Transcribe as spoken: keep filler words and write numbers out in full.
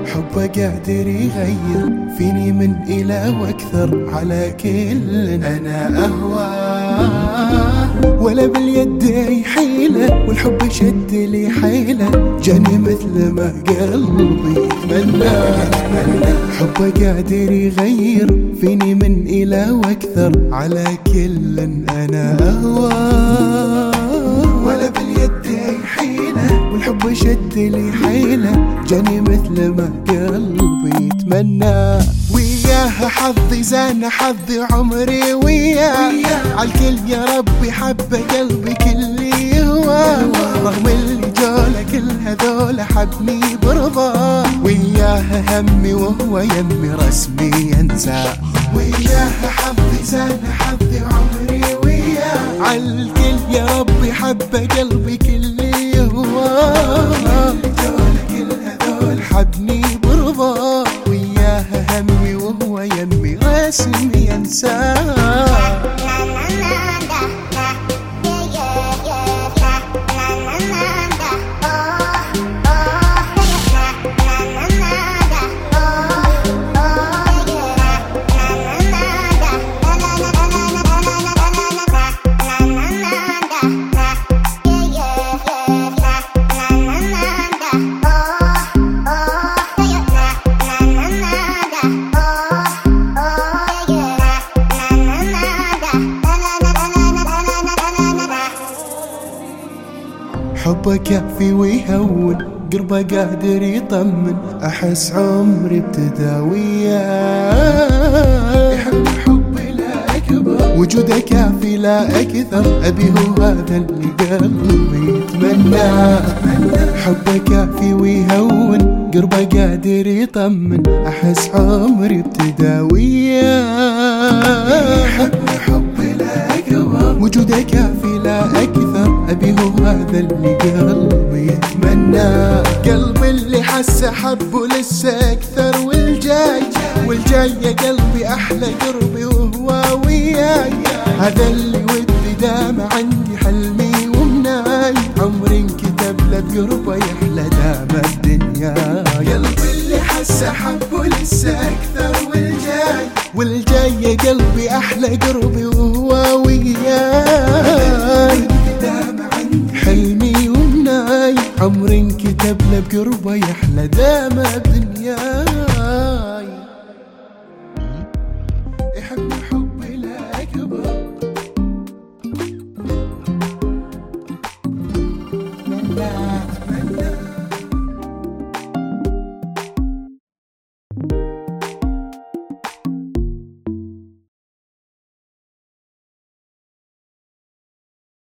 حبه قادر يغير فيني من إلى واكثر، على كل انا اهواه ولا باليد حيله، والحب شد لي حيله جاني مثل ما قلبي يتمنى. حبه قادر يغير فيني من إلى واكثر، على كل انا اهواه ولا باليد حيله، والحب شد لي حيله جاني مثل ما قلبي يتمنى. وياها حظي زان حظي عمري وياه، عالكل يا ربي حبه قلبي كل يهواه، رغم اللي جوله كل هذول حبني برضاه. وياها همي وهو يمي رسمي ينساه، وياها حظي زان حظي عمري وياه، عالكل يا ربي حبه قلبي كل يهواه، كل هذول حبني برضاه. وياها همي وهو يمي رسمي ينساه. حبه كافي ويهون قربه قادر يطمن، أحس عمري ابتدى وياه. يحب الحب لا أكبر وجوده كافي لا أكثر، أبي هو هذا اللي قلبي يتمنى. حبه كافي ويهون قربه قادر يطمن، أحس عمري ابتدى وياه. يحب الحب لا أكبر وجوده كافي لا أكثر، أبي هو هذا اللي قلبي يتمنى. قلبي اللي حسه حبه لسه أكثر، والجاي والجاي يا قلبي أحلى قربي وهو وياي، هذا اللي ودي دام عندي حلمي ومناي، عمري انكتب له بقربه يحلى دام الدنيا. قلبي اللي حسه حبه لسه أكثر، والجاي والجاي يا قلبي أحلى قربي وهو وياي، حلمي ومناي، عمري انكتب له بقربه يحلى دام بدنياي. يحب